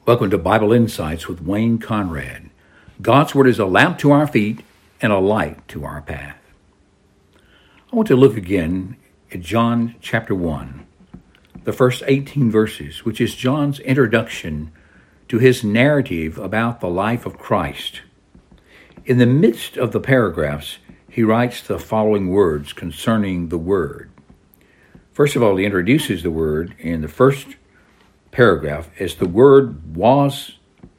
Welcome to Bible Insights with Wayne Conrad. God's Word is a lamp to our feet and a light to our path. I want to look again at John chapter 1, the first 18 verses, which is John's introduction to his narrative about the life of Christ. In the midst of the paragraphs, he writes the following words concerning the Word. First of all, he introduces the Word in the first paragraph as the Word was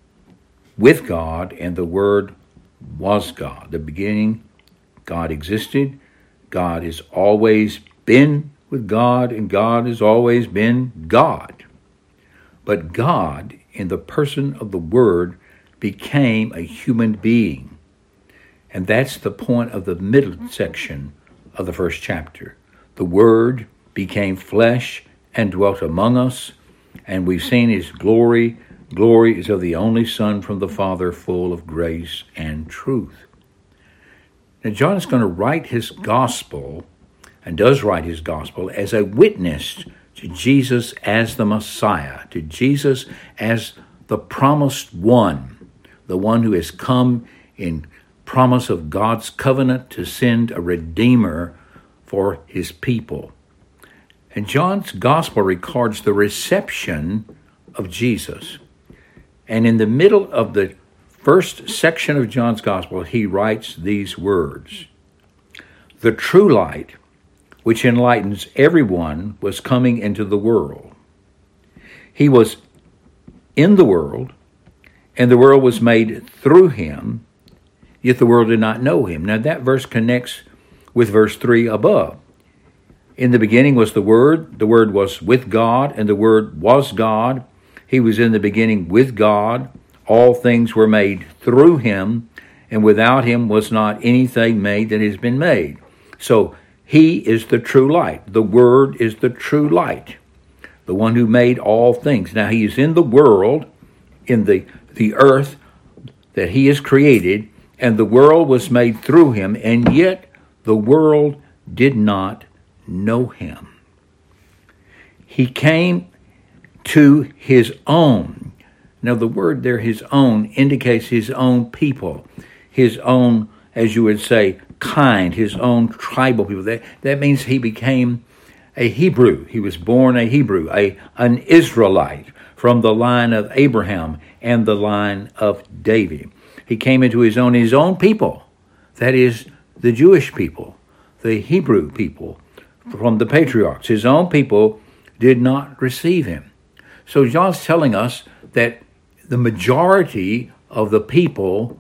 with God and the Word was God. The beginning, God existed. God has always been with God and God has always been God. But God, in the person of the Word, became a human being. And that's the point of the middle section of the first chapter. The Word became flesh and dwelt among us, and we've seen his glory. Glory is of the only Son from the Father, full of grace and truth. Now, John is going to write his gospel, and does write his gospel, as a witness to Jesus as the Messiah, to Jesus as the promised one, the one who has come in promise of God's covenant to send a Redeemer for his people. And John's gospel records the reception of Jesus. And in the middle of the first section of John's gospel, he writes these words: "The true light, which enlightens everyone, was coming into the world. He was in the world, and the world was made through him, yet the world did not know him." Now that verse connects with verse 3 above. In the beginning was the Word was with God, and the Word was God. He was in the beginning with God. All things were made through him, and without him was not anything made that has been made. So he is the true light. The Word is the true light, the one who made all things. Now he is in the world, in the earth that he has created, and the world was made through him, and yet the world did not know him. He came to his own. Now the word there, his own, indicates his own people, his own, as you would say, kind, his own tribal people. That means he became a Hebrew. He was born a Hebrew, an Israelite from the line of Abraham and the line of David. He came into his own people, that is, the Jewish people, the Hebrew people, from the patriarchs. His own people did not receive him. So John's telling us that the majority of the people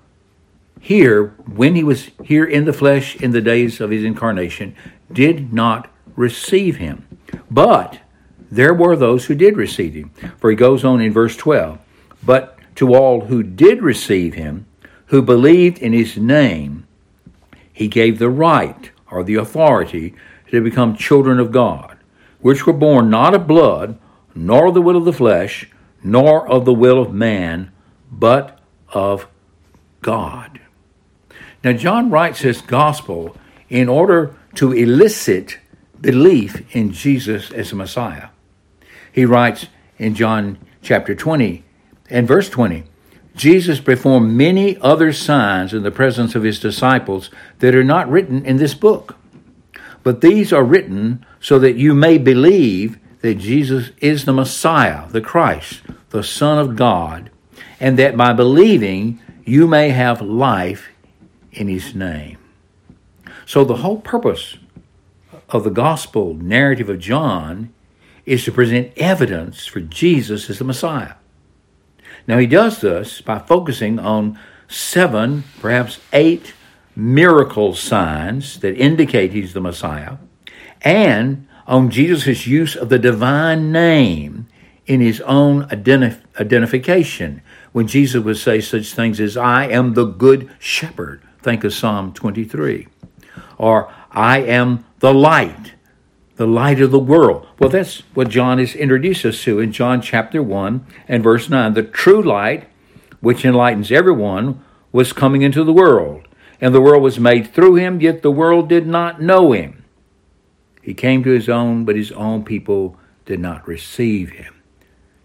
here, when he was here in the flesh in the days of his incarnation, did not receive him. But there were those who did receive him. For he goes on in verse 12, "But to all who did receive him, who believed in his name, he gave the right," or the authority, "to become children of God, which were born not of blood, nor of the will of the flesh, nor of the will of man, but of God." Now, John writes his gospel in order to elicit belief in Jesus as the Messiah. He writes in John chapter 20 and verse 20, "Jesus performed many other signs in the presence of his disciples that are not written in this book. But these are written so that you may believe that Jesus is the Messiah, the Christ, the Son of God, and that by believing you may have life in his name." So the whole purpose of the gospel narrative of John is to present evidence for Jesus as the Messiah. Now he does this by focusing on 7, perhaps 8 miracle signs that indicate he's the Messiah, and on Jesus' use of the divine name in his own identification. When Jesus would say such things as, "I am the good shepherd," think of Psalm 23, or "I am the light of the world." Well, that's what John has introduced us to in John chapter 1 and verse 9. The true light, which enlightens everyone, was coming into the world. And the world was made through him, yet the world did not know him. He came to his own, but his own people did not receive him.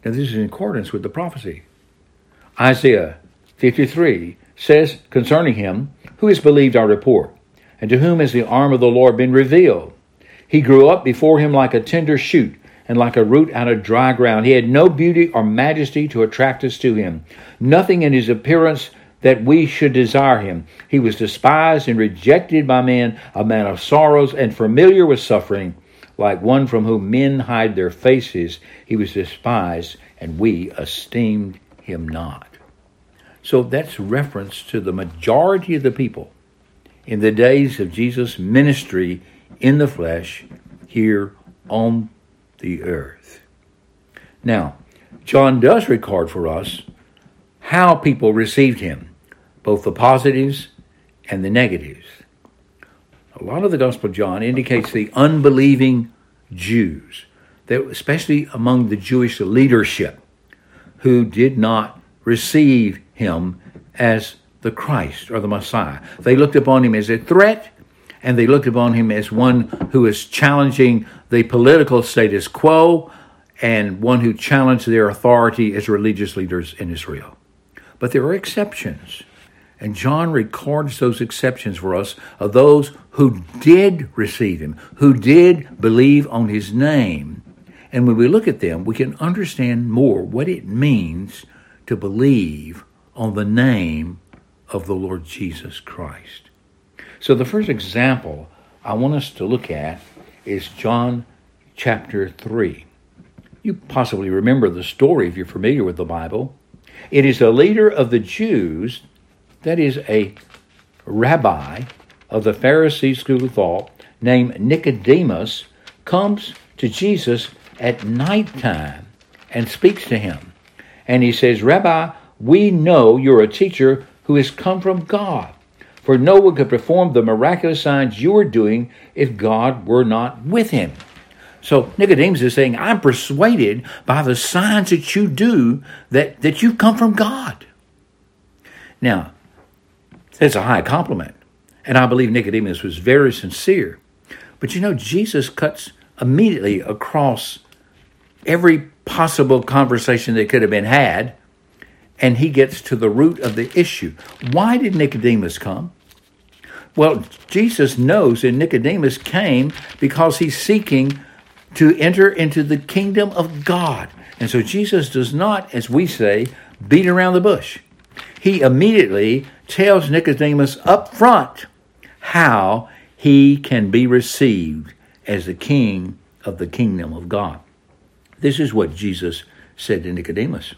Now, this is in accordance with the prophecy. Isaiah 53 says concerning him, who has believed our report, and to whom has the arm of the Lord been revealed? He grew up before him like a tender shoot, and like a root out of dry ground. He had no beauty or majesty to attract us to him, nothing in his appearance that we should desire him. He was despised and rejected by men, a man of sorrows and familiar with suffering, like one from whom men hide their faces. He was despised, and we esteemed him not. So that's reference to the majority of the people in the days of Jesus' ministry in the flesh here on the earth. Now, John does record for us how people received him, both the positives and the negatives. A lot of the Gospel of John indicates the unbelieving Jews, that especially among the Jewish leadership, who did not receive him as the Christ or the Messiah. They looked upon him as a threat, and they looked upon him as one who is challenging the political status quo and one who challenged their authority as religious leaders in Israel. But there are exceptions, and John records those exceptions for us of those who did receive him, who did believe on his name. And when we look at them, we can understand more what it means to believe on the name of the Lord Jesus Christ. So the first example I want us to look at is John chapter 3. You possibly remember the story if you're familiar with the Bible. It is a leader of the Jews, that is a rabbi of the Pharisee school of thought, named Nicodemus, comes to Jesus at nighttime and speaks to him. And he says, Rabbi, we know you're a teacher who has come from God. For no one could perform the miraculous signs you are doing if God were not with him. So Nicodemus is saying, I'm persuaded by the signs that you do that you come from God. Now, that's a high compliment. And I believe Nicodemus was very sincere. But Jesus cuts immediately across every possible conversation that could have been had, and he gets to the root of the issue. Why did Nicodemus come? Well, Jesus knows that Nicodemus came because he's seeking to enter into the kingdom of God. And so Jesus does not, as we say, beat around the bush. He immediately tells Nicodemus up front how he can be received as the king of the kingdom of God. This is what Jesus said to Nicodemus.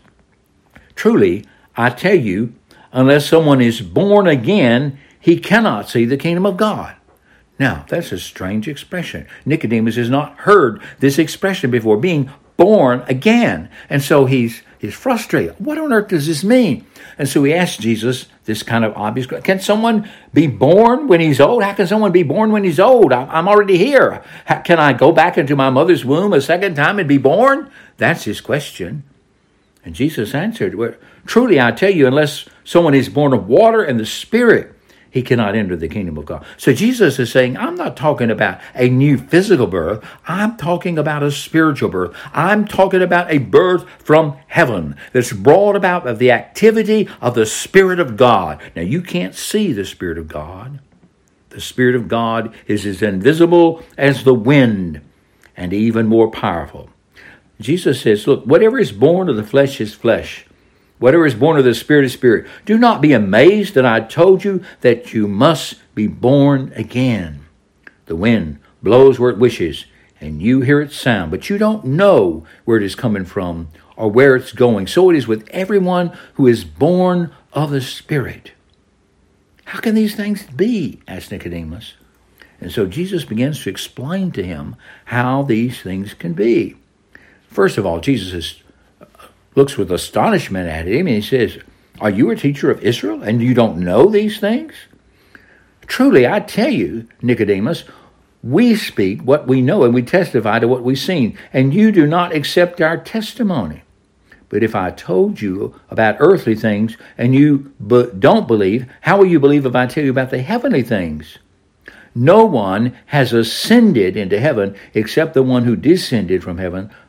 Truly, I tell you, unless someone is born again, he cannot see the kingdom of God. Now, that's a strange expression. Nicodemus has not heard this expression before, being born again. And so he's frustrated. What on earth does this mean? And so he asks Jesus this kind of obvious question. Can someone be born when he's old? How can someone be born when he's old? I'm already here. Can I go back into my mother's womb a second time and be born? That's his question. And Jesus answered, well, truly I tell you, unless someone is born of water and the Spirit, he cannot enter the kingdom of God. So Jesus is saying, I'm not talking about a new physical birth. I'm talking about a spiritual birth. I'm talking about a birth from heaven that's brought about of the activity of the Spirit of God. Now, you can't see the Spirit of God. The Spirit of God is as invisible as the wind and even more powerful. Jesus says, look, whatever is born of the flesh is flesh. Whatever is born of the Spirit is spirit. Do not be amazed that I told you that you must be born again. The wind blows where it wishes, and you hear its sound, but you don't know where it is coming from or where it's going. So it is with everyone who is born of the Spirit. How can these things be? Asked Nicodemus. And so Jesus begins to explain to him how these things can be. First of all, Jesus looks with astonishment at him, and he says, are you a teacher of Israel, and you don't know these things? Truly, I tell you, Nicodemus, we speak what we know, and we testify to what we've seen, and you do not accept our testimony. But if I told you about earthly things, and you don't believe, how will you believe if I tell you about the heavenly things? No one has ascended into heaven except the one who descended from heaven,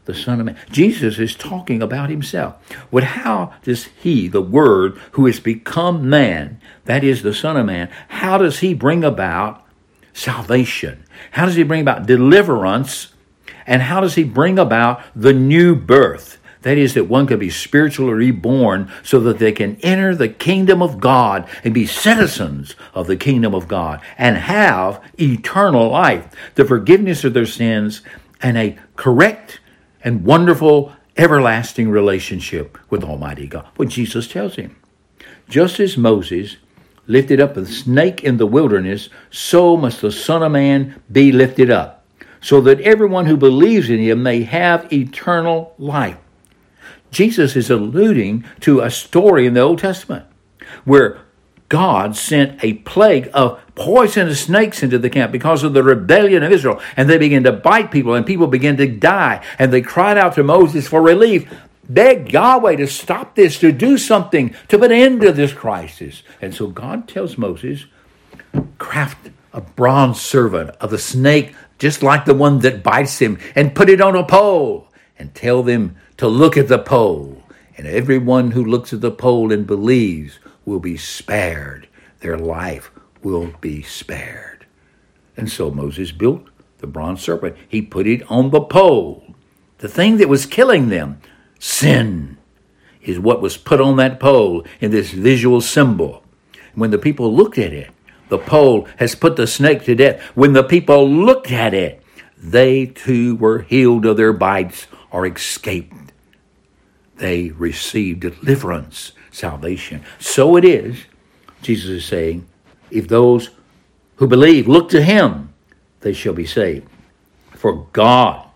the Son of Man. Jesus is talking about himself. But how does he, the Word, who has become man, that is the Son of Man, how does he bring about salvation? How does he bring about deliverance? And how does he bring about the new birth? That is, that one can be spiritually reborn so that they can enter the kingdom of God and be citizens of the kingdom of God and have eternal life, the forgiveness of their sins, and a correct and wonderful everlasting relationship with Almighty God. What Jesus tells him. Just as Moses lifted up a snake in the wilderness, so must the Son of Man be lifted up, so that everyone who believes in him may have eternal life. Jesus is alluding to a story in the Old Testament where God sent a plague of poisonous snakes into the camp because of the rebellion of Israel. And they began to bite people, and people began to die. And they cried out to Moses for relief. Beg Yahweh to stop this, to do something, to put an end to this crisis. And so God tells Moses, craft a bronze servant of the snake, just like the one that bites him, and put it on a pole, and tell them to look at the pole, and everyone who looks at the pole and believes will be spared. Their life will be spared. And so Moses built the bronze serpent. He put it on the pole. The thing that was killing them, sin, is what was put on that pole in this visual symbol. When the people looked at it, the pole has put the snake to death. When the people looked at it, they too were healed of their bites or escaped. They received deliverance, salvation. So it is, Jesus is saying, if those who believe look to him, they shall be saved. For God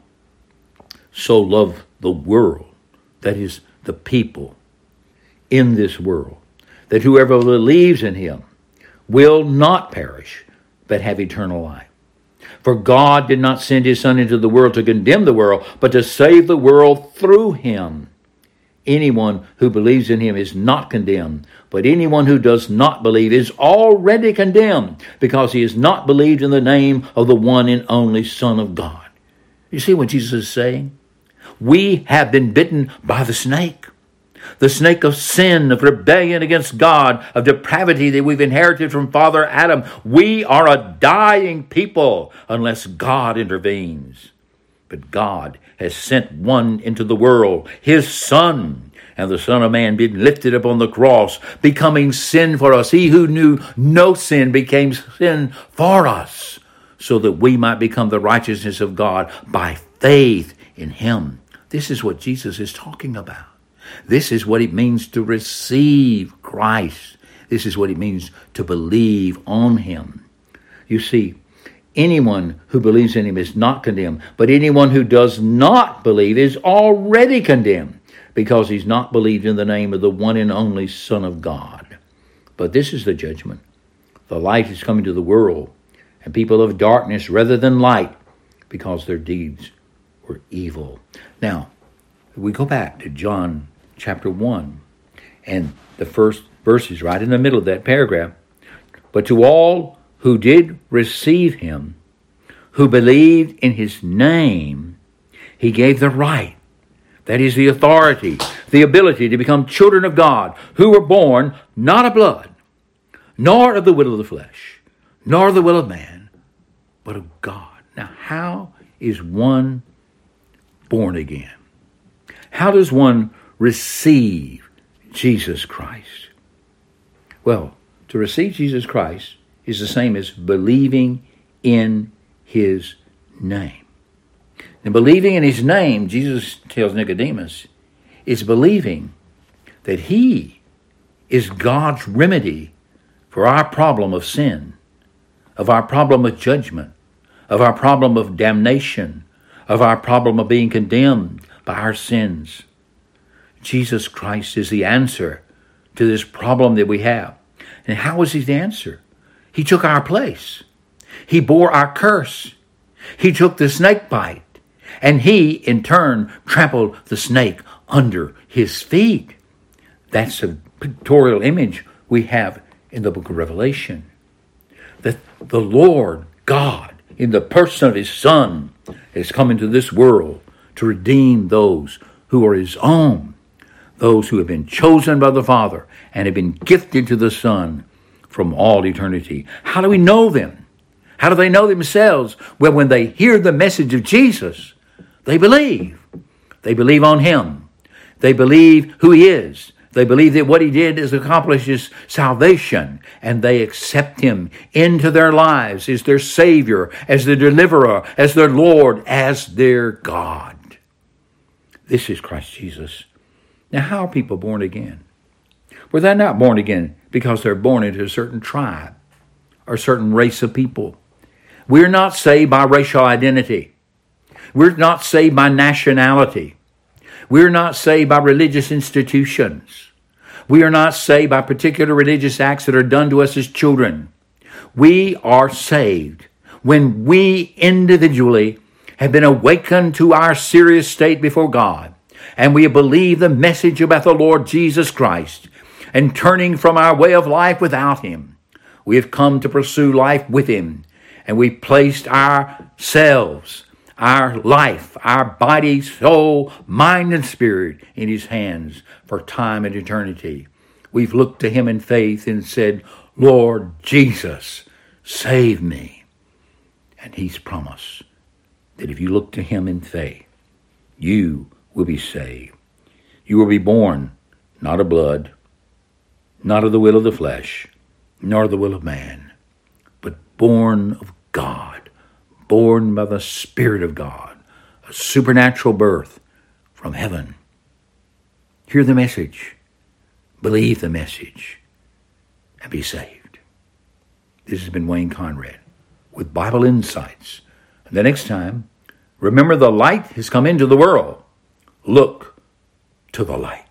so loved the world, that is, the people in this world, that whoever believes in him will not perish, but have eternal life. For God did not send his Son into the world to condemn the world, but to save the world through him. Anyone who believes in him is not condemned, but anyone who does not believe is already condemned, because he has not believed in the name of the one and only Son of God. You see what Jesus is saying? We have been bitten by the snake of sin, of rebellion against God, of depravity that we've inherited from Father Adam. We are a dying people unless God intervenes. But God has sent one into the world, his Son, and the Son of Man being lifted up on the cross, becoming sin for us. He who knew no sin became sin for us, so that we might become the righteousness of God by faith in him. This is what Jesus is talking about. This is what it means to receive Christ. This is what it means to believe on him. You see, anyone who believes in him is not condemned, but anyone who does not believe is already condemned, because he's not believed in the name of the one and only Son of God. But this is the judgment. The light is coming to the world, and people of darkness rather than light, because their deeds were evil. Now, we go back to John chapter 1, and the first verse is right in the middle of that paragraph. But to all who did receive him, who believed in his name, he gave the right, that is the authority, the ability to become children of God, who were born not of blood, nor of the will of the flesh, nor the will of man, but of God. Now, how is one born again? How does one receive Jesus Christ? Well, to receive Jesus Christ is the same as believing in his name. And believing in his name, Jesus tells Nicodemus, is believing that he is God's remedy for our problem of sin, of our problem of judgment, of our problem of damnation, of our problem of being condemned by our sins. Jesus Christ is the answer to this problem that we have. And how is he the answer? He took our place. He bore our curse. He took the snake bite. And he, in turn, trampled the snake under his feet. That's a pictorial image we have in the book of Revelation. That the Lord God, in the person of his Son, has come into this world to redeem those who are his own, those who have been chosen by the Father and have been gifted to the Son from all eternity. How do we know them? How do they know themselves? Well, when they hear the message of Jesus, they believe. They believe on him. They believe who he is. They believe that what he did is accomplishes salvation, and they accept him into their lives as their Savior, as their deliverer, as their Lord, as their God. This is Christ Jesus. Now, how are people born again? Well, they're not born again because they're born into a certain tribe or a certain race of people. We're not saved by racial identity. We're not saved by nationality. We're not saved by religious institutions. We are not saved by particular religious acts that are done to us as children. We are saved when we individually have been awakened to our serious state before God, and we believe the message about the Lord Jesus Christ, and turning from our way of life without him, we have come to pursue life with him, and we placed ourselves, our life, our body, soul, mind, and spirit in his hands for time and eternity. We've looked to him in faith and said, Lord Jesus, save me. And he's promised that if you look to him in faith, you will be saved. You will be born not of blood, not of the will of the flesh, nor the will of man, but born of God, born by the Spirit of God, a supernatural birth from heaven. Hear the message, believe the message, and be saved. This has been Wayne Conrad with Bible Insights. And the next time, remember the light has come into the world. Look to the light.